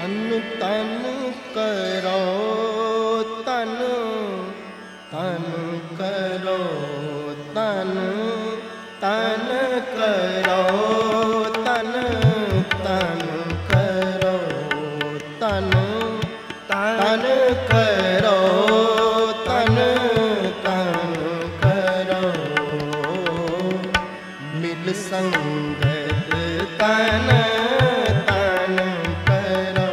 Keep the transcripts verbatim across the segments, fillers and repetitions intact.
तन तन करो तन तन करो तन तन करो तन तन करो तन तन करो तन तन करो मिल संगत तन तन करो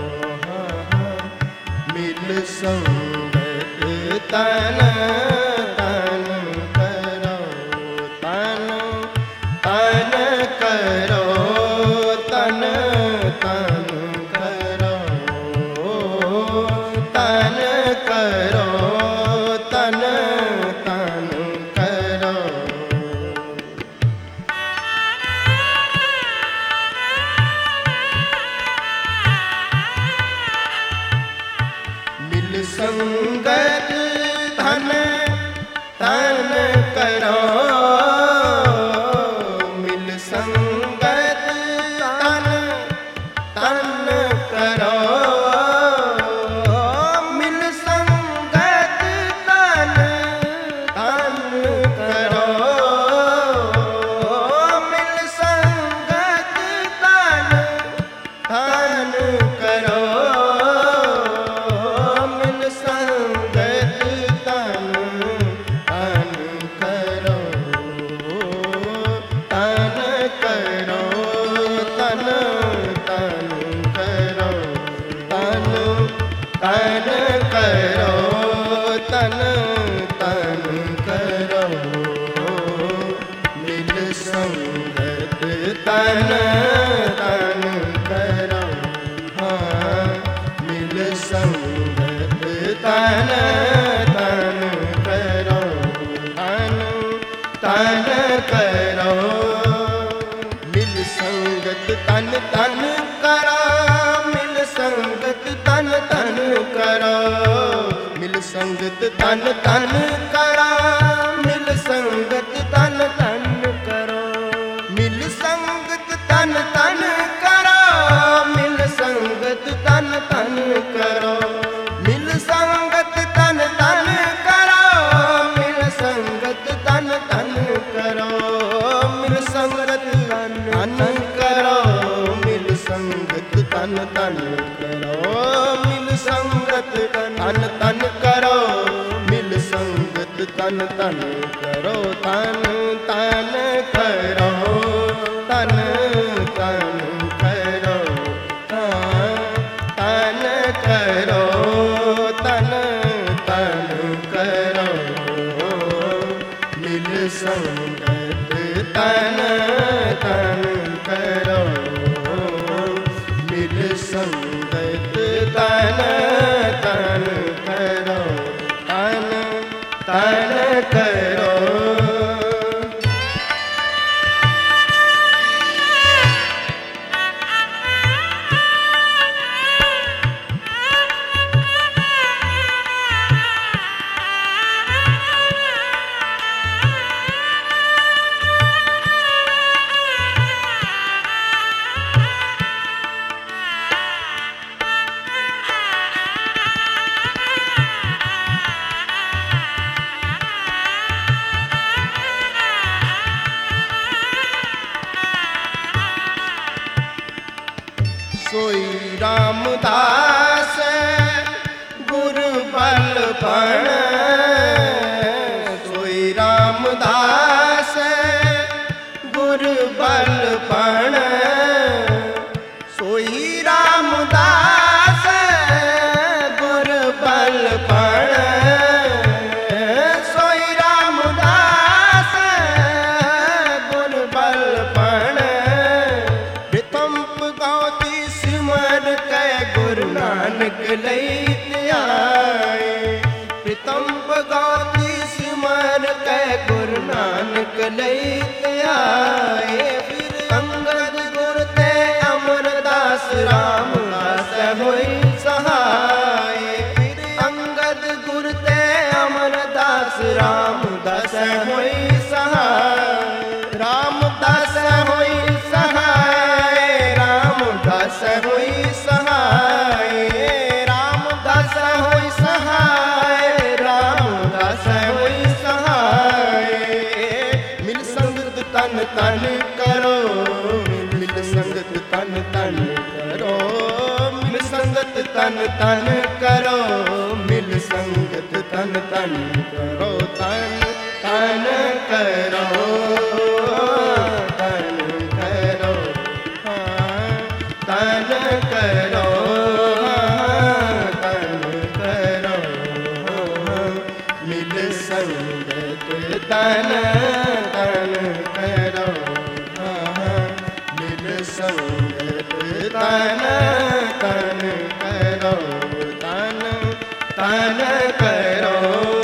मिल संगत तन तन करो तन तन करो तन तन करो तन करो तन तन करो मिल संगत धन तन करो मिल संगत तन तन करो मिल संगत तन तन करो मिल संगत तन तन करो मिल संगत तन तन करो तन करो तन तन करो तन तन करो तन तन करो मिल संगत तन तन करो हाँ मिल संगत तन तन करो तन तन करो मिल संगत तन तन करो मिल संगत तन तन करो मिल संगत तन तन करो मिल संगत तन तन करो मिल संगत तन तन करो मिल संगत तन तन करो मिल संगत तन तन करो मिल संगत तन तन करो मिल संगत तन तन करो मिल संगत तन तन करो मिल संगत तन तन करो मिल संगत तन तन करो तन तन करो तन तन करो हाँ, तन करो तन तन करो मिल संगत तन तन करो मिल संगत तन तन करो तन तन करो सोई रामदास गुर बल पण सोई रामदास गुर बल पण सोई रामदास गुर बल पण सोई रामदास गुर बल पण प्रीतम गौती सिमर कै गुरु नानक लैत आए प्रीतम गौती सिमर कै गुरु नानक लैत आए फिर अंगद गुर ते अमरदास रामदास होई सहाय फिर अंगद गुर ते अमरदास रामदास होई सहाय रामदास होई सहाय रामदास होई सहाय तन करो मिल संगत तन तन करो मिल संगत तन तन करो मिल संगत तन तन करो तन तन करो तन करो हाँ तन करो हाँ तन करो हाँ मिल संगत तन तन करो हाँ मिल संगत तन तन करो तन तन करो।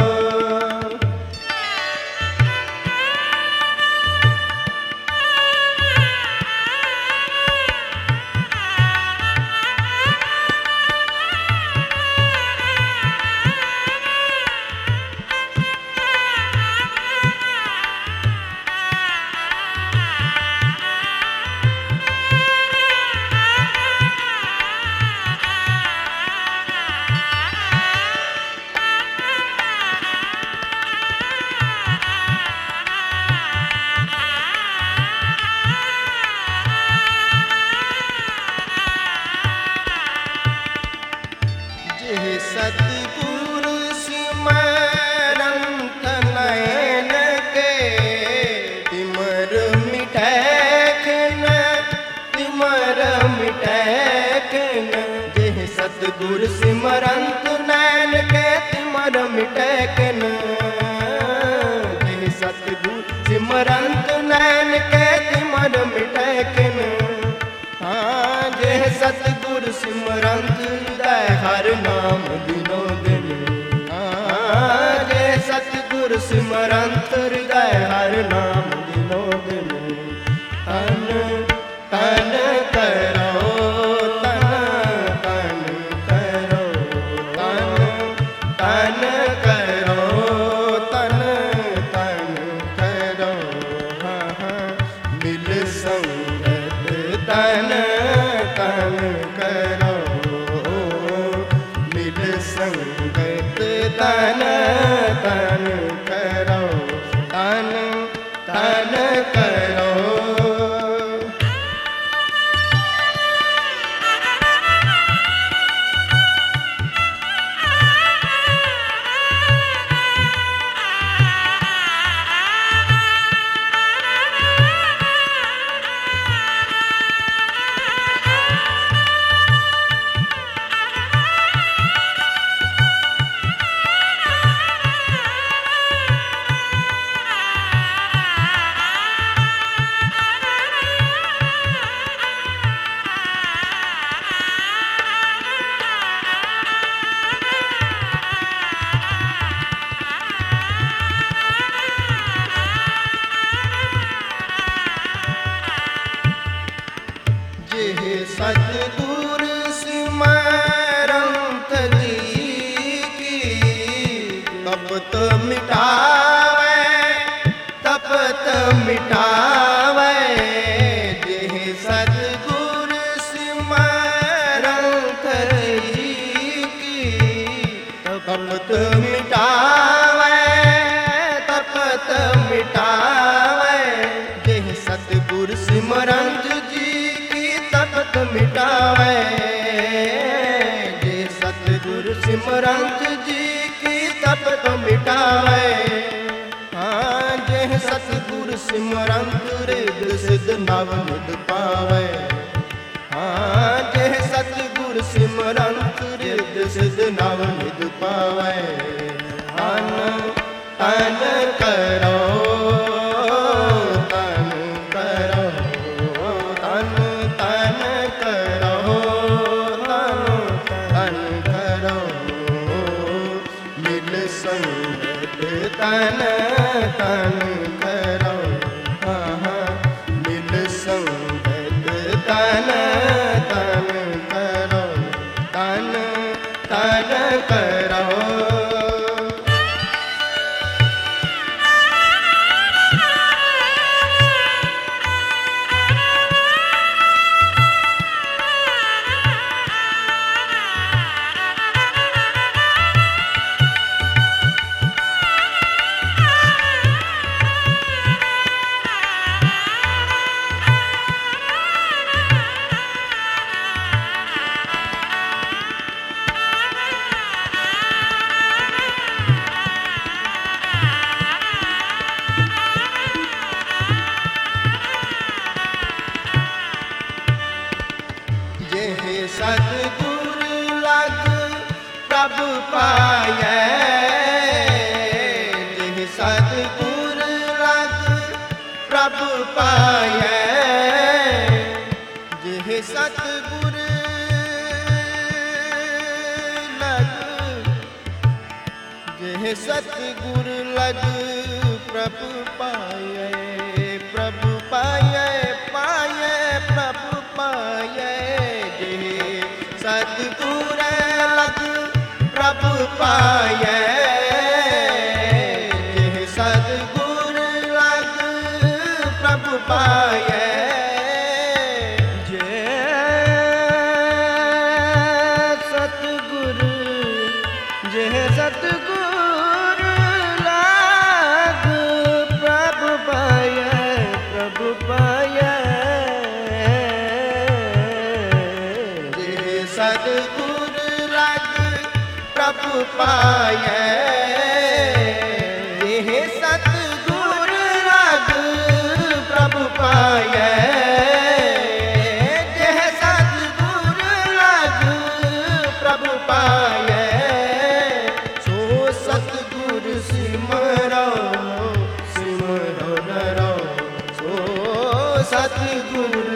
सतगुरु सिमरंत नयन के तिमर मिटैखन तिमर मिटैखन जेह सतगुरु सिमरंत नयन के तिमर मिटैखन जेह सतगुरु सिमरंत नयन के तिमर मिटैखन हाँ जेह सतगुरु सिमरंत हृदय हर नाम दिनो दिन हाँ जेह सतगुरु सिमरंत हृदय हर नाम दिनो दिन तन तन करो तन तन करो तन तन करो तन तन करो हाँ हाँ मिल संगत तन तन करो मिल संगत तन तन करो तन तन करो। सतगुरु सिमरंत जी की तपत मिटावे तपत मिटावे जेह सतगुरु सिमरंत जी की तपत मिटावे तपत मिटावे जेह सतगुरु सिमरंत जी तपत मिटावे जे सतगुरु सिमरंत जी की तपत मिटावे हाँ जे सतगुरु सिमरंत रिद सिद्ध नव निध पावे हाँ जे सतगुरु सिमरंत रिद सिद्ध नव निध पावे तन तन करो तन तन करो हाँ हाँ मिल संगत तन तन करो तन तन करो। पायै, जिह सतगुर लग प्रभ पायै, जिह सतगुर लग, जिह सतगुर लग प्रभ पायै, प्रभ पायै, पायै प्रभ पायै, जिह सतगुर लग प्रभ पायै, जिह सतगुर लग प्रभ पायै, जे सतगुर, जे सतगुर लाग प्रभ पायै, प्रभ पायै, जिह सतगुर लग प्रभ पायै, जिह सतगुर लग प्रभ पायै, जिह सतगुर लग प्रभ पायै, सो सतगुर सिमरो, सिमरो नरो, सो सतगुर